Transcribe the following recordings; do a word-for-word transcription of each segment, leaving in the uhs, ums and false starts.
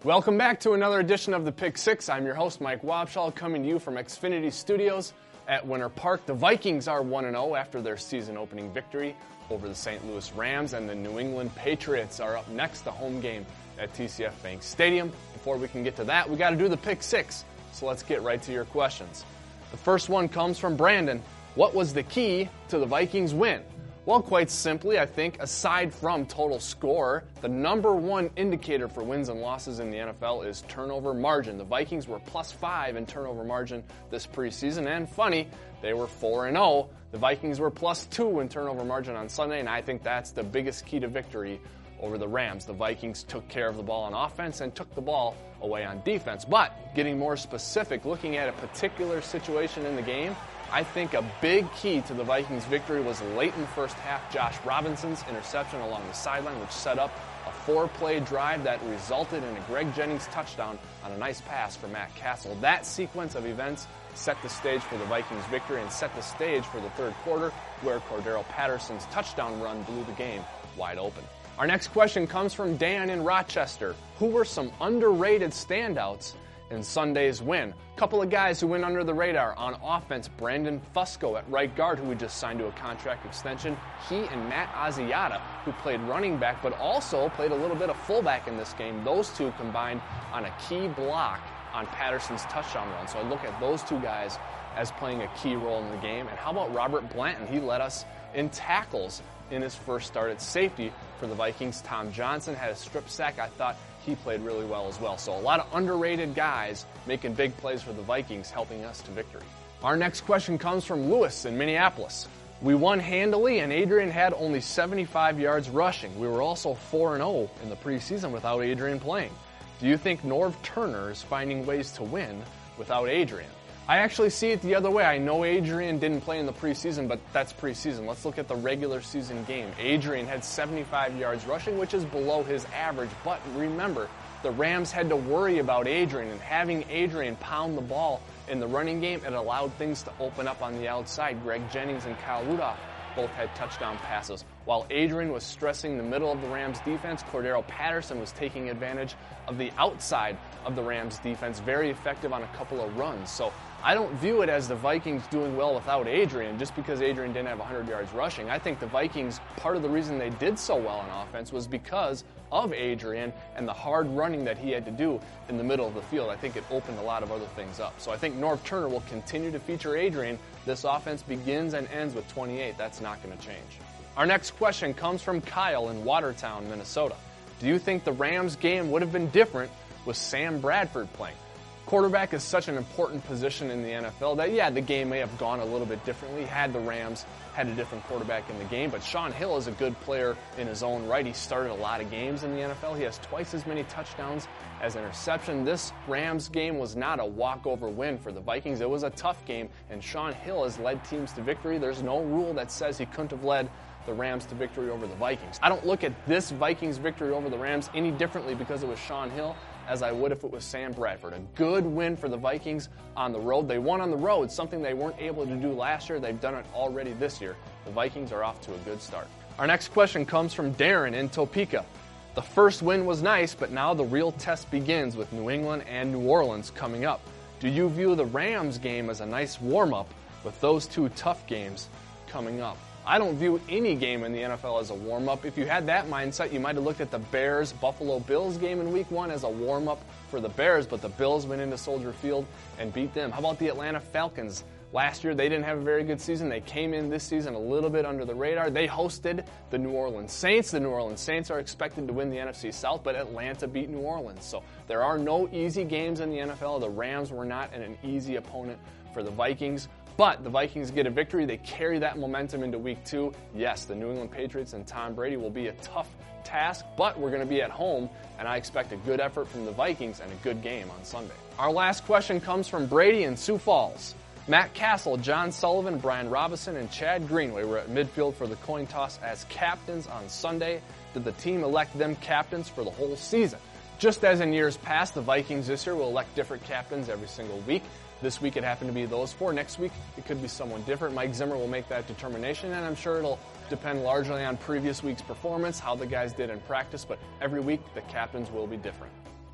Welcome back to another edition of the Pick Six. I'm your host, Mike Wobschall, coming to you from Xfinity Studios at Winter Park. The Vikings are one and oh after their season-opening victory over the Saint Louis Rams, and the New England Patriots are up next, the home game at T C F Bank Stadium. Before we can get to that, we got to do the Pick Six, so let's get right to your questions. The first one comes from Brandon. What was the key to the Vikings win? Well, quite simply, I think, aside from total score, the number one indicator for wins and losses in the N F L is turnover margin. The Vikings were plus five in turnover margin this preseason, and funny, they were four and oh. The Vikings were plus two in turnover margin on Sunday, and I think that's the biggest key to victory over the Rams. The Vikings took care of the ball on offense and took the ball away on defense. But getting more specific, looking at a particular situation in the game, I think a big key to the Vikings' victory was late in the first half, Josh Robinson's interception along the sideline, which set up a four-play drive that resulted in a Greg Jennings touchdown on a nice pass for Matt Castle. That sequence of events set the stage for the Vikings' victory and set the stage for the third quarter, where Cordero Patterson's touchdown run blew the game wide open. Our next question comes from Dan in Rochester. Who were some underrated standouts in Sunday's win? A couple of guys who went under the radar. On offense, Brandon Fusco at right guard, who we just signed to a contract extension. He and Matt Asiata, who played running back but also played a little bit of fullback in this game. Those two combined on a key block on Patterson's touchdown run. So I look at those two guys as playing a key role in the game. And how about Robert Blanton? He led us in tackles in his first start at safety for the Vikings. Tom Johnson had a strip sack. I thought he played really well as well. So a lot of underrated guys making big plays for the Vikings, helping us to victory. Our next question comes from Lewis in Minneapolis. We won handily, and Adrian had only seventy-five yards rushing. We were also four and oh in the preseason without Adrian playing. Do you think Norv Turner is finding ways to win without Adrian? I actually see it the other way. I know Adrian didn't play in the preseason, but that's preseason. Let's look at the regular season game. Adrian had seventy-five yards rushing, which is below his average. But remember, the Rams had to worry about Adrian, and having Adrian pound the ball in the running game, it allowed things to open up on the outside. Greg Jennings and Kyle Rudolph both had touchdown passes. While Adrian was stressing the middle of the Rams defense, Cordero Patterson was taking advantage of the outside of the Rams defense, very effective on a couple of runs. So I don't view it as the Vikings doing well without Adrian just because Adrian didn't have one hundred yards rushing. I think the Vikings, part of the reason they did so well on offense was because of Adrian and the hard running that he had to do in the middle of the field. I think it opened a lot of other things up. So I think Norv Turner will continue to feature Adrian. This offense begins and ends with twenty-eight. That's not going to change. Our next question comes from Kyle in Watertown, Minnesota. Do you think the Rams game would have been different with Sam Bradford playing? Quarterback is such an important position in the N F L that, yeah, the game may have gone a little bit differently had the Rams had a different quarterback in the game. But Shaun Hill is a good player in his own right. He started a lot of games in the N F L. He has twice as many touchdowns as interception. This Rams game was not a walkover win for the Vikings. It was a tough game, and Shaun Hill has led teams to victory. There's no rule that says he couldn't have led the Rams to victory over the Vikings. I don't look at this Vikings victory over the Rams any differently because it was Shaun Hill as I would if it was Sam Bradford. A good win for the Vikings on the road. They won on the road, something they weren't able to do last year. They've done it already this year. The Vikings are off to a good start. Our next question comes from Darren in Topeka. The first win was nice, but now the real test begins with New England and New Orleans coming up. Do you view the Rams game as a nice warm-up with those two tough games coming up? I don't view any game in the N F L as a warm-up. If you had that mindset, you might have looked at the Bears-Buffalo Bills game in week one as a warm-up for the Bears, but the Bills went into Soldier Field and beat them. How about the Atlanta Falcons? Last year, they didn't have a very good season. They came in this season a little bit under the radar. They hosted the New Orleans Saints. The New Orleans Saints are expected to win the N F C South, but Atlanta beat New Orleans. So there are no easy games in the N F L. The Rams were not an easy opponent for the Vikings. But the Vikings get a victory. They carry that momentum into week two. Yes, the New England Patriots and Tom Brady will be a tough task, but we're going to be at home, and I expect a good effort from the Vikings and a good game on Sunday. Our last question comes from Brady in Sioux Falls. Matt Castle, John Sullivan, Brian Robinson, and Chad Greenway were at midfield for the coin toss as captains on Sunday. Did the team elect them captains for the whole season? Just as in years past, the Vikings this year will elect different captains every single week. This week it happened to be those four. Next week it could be someone different. Mike Zimmer will make that determination, and I'm sure it'll depend largely on previous week's performance, how the guys did in practice, but every week the captains will be different.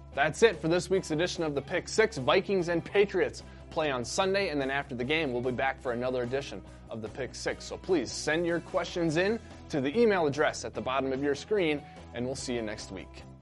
That's it for this week's edition of the Pick Six. Vikings and Patriots play on Sunday, and then after the game, we'll be back for another edition of the Pick Six. So please send your questions in to the email address at the bottom of your screen, and we'll see you next week.